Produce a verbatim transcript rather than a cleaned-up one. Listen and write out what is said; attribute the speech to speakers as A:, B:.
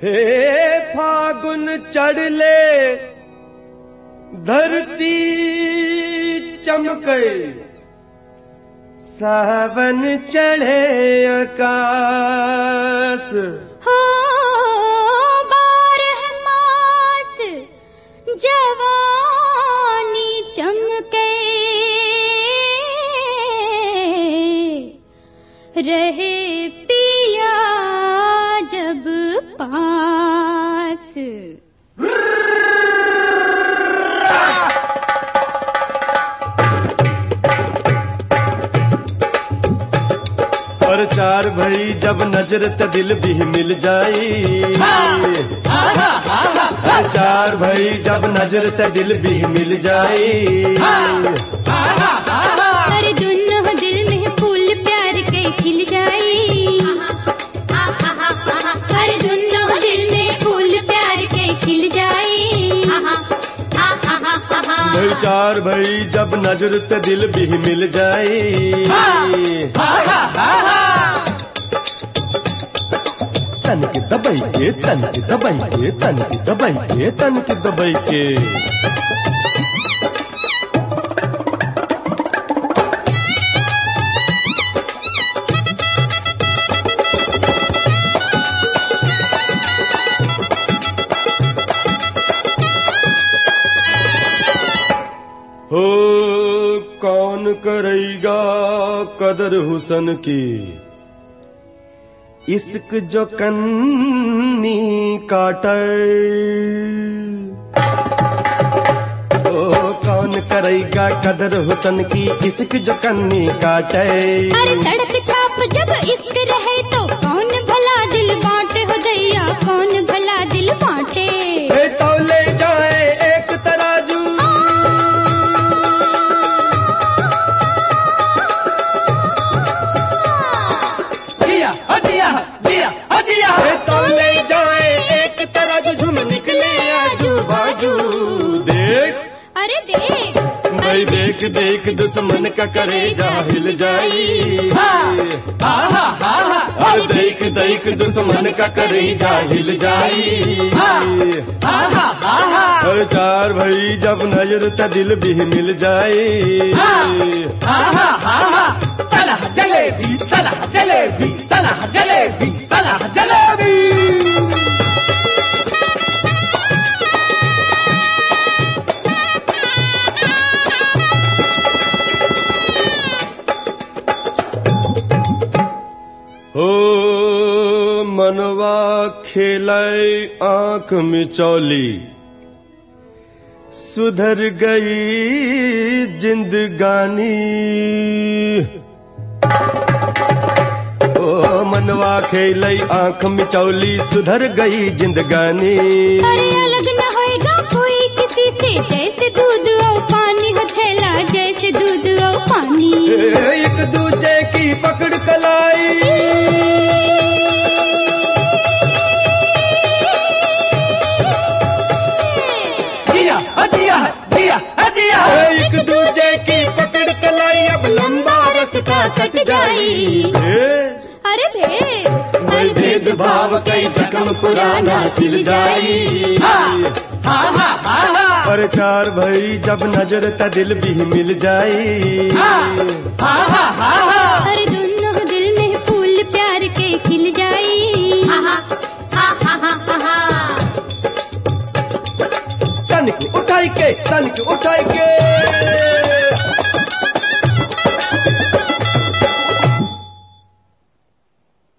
A: हे फागुन चढ़ले धरती चमके, सावन चढ़े आकाश।
B: हो बारह मास जवानी चमके, रहे पिया जब पास।
A: और चार भई जब नजर त दिल भी मिल जाई। और चार भई जब नजर त दिल भी मिल जाई।
B: अरे दोनों दिल में फूल प्यार के खिल जाई। अरे दोनों दिल में फूल प्यार के खिल जाई।
A: भाई चार भई जब नजर त दिल भी मिल जाई। तन के दबाई के तन के दबाई के तन के दबाई के तन के दबाई के। हो कौन करेगा कदर हुसन की, इश्क जो कन्नी काटे। ओ कौन करेगा कदर हुसन की, इश्क जो कन्नी काटे।
B: अरे सड़क छाप जब इश्क रहे तो कौन भला दिल बांटे हो दैया, कौन भला दिल बांटे।
A: ए तो ले जाए एक तराजू, ए तो ले जाए एक तराजू, झुम निकले आजू बाजू। देख
B: अरे देख
A: भाई देख देख दुश्मन का करेजा हिल जाई। और देख देख दुश्मन का करेजा हिल जाई। और चार भाई जब नजर त दिल भी मिल जाई।
C: तलह जलेबी तलह जलेबी तलह जलेबी तलह जलेबी।
A: हो मनवा खेलाए आंख मिचौली, सुधर गई जिंदगानी। ओ मनवा खेलाई आंख मिचौली, सुधर गई जिंदगानी।
B: अरे अलग न होएगा कोई किसी से, जैसे दूध और पानी हो छेला, जैसे दूध और पानी।
A: एक दूजे की पकड़ कलाई,
C: जिया जिया जिया जिया।
A: एक दूजे की पकड़ कलाई, अब लंबा रास्ता कट जाई।
B: अरे भेद
A: भाई भेदभाव कई जख्म पुराना सिल जाई। और चार भाई जब नजर त दिल भी मिल जाई।
B: अरे दोनों दिल में फूल प्यार के खिल जाई।
A: तन को उठाई के तन को उठाई के